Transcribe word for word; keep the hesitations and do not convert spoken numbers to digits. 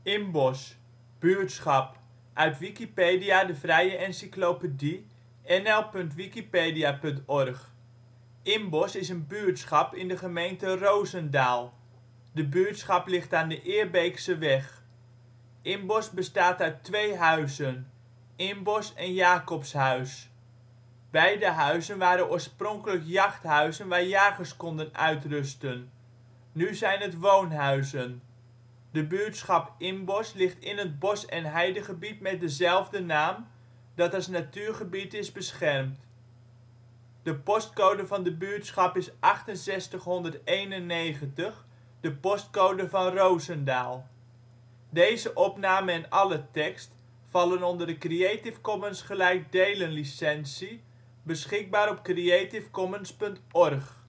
Imbosch, buurtschap, uit Wikipedië, de vrije encyclopedie. N L punt wikipedia punt org. Imbosch is een buurtschap in de gemeente Rozendaal. De buurtschap ligt aan de Eerbeekseweg. Imbosch bestaat uit twee huizen: Imbosch en Jacobshuis. Beide huizen waren oorspronkelijk jachthuizen waar jagers konden uitrusten. Nu zijn het woonhuizen. De buurtschap Imbosch ligt in het bos - en heidegebied met dezelfde naam, dat als natuurgebied is beschermd. De postcode van de buurtschap is achtenzestig honderdeenennegentig, de postcode van Rozendaal. Deze opname en alle tekst vallen onder de Creative Commons gelijkdelen licentie, beschikbaar op creativecommons punt org